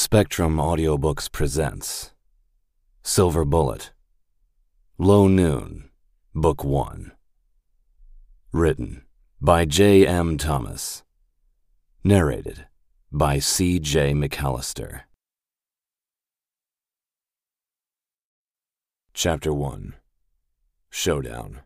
Spectrum Audiobooks presents Silver Bullet, Low Noon, Book 1. Written by J. M. Thomas. Narrated by C. J. McAllister. Chapter 1. Showdown.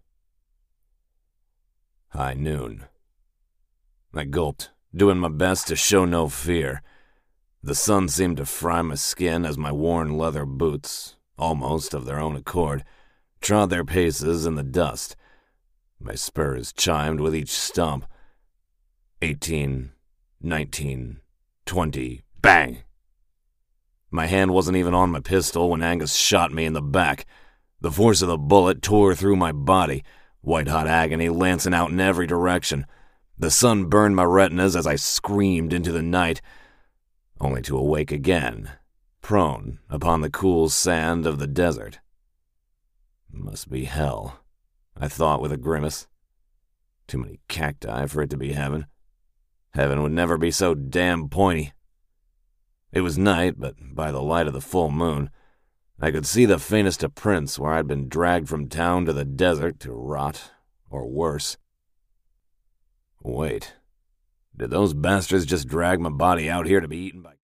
High noon. I gulped, doing my best to show no fear. The sun seemed to fry my skin as my worn leather boots, almost of their own accord, trod their paces in the dust. My spurs chimed with each stump. 18, 19, 20, bang! My hand wasn't even on my pistol when Angus shot me in the back. The force of the bullet tore through my body, white-hot agony lancing out in every direction. The sun burned my retinas as I screamed into the night, only to awake again, prone upon the cool sand of the desert. Must be hell, I thought with a grimace. Too many cacti for it to be heaven. Heaven would never be so damn pointy. It was night, but by the light of the full moon, I could see the faintest of prints where I'd been dragged from town to the desert to rot, or worse. Wait. Did those bastards just drag my body out here to be eaten by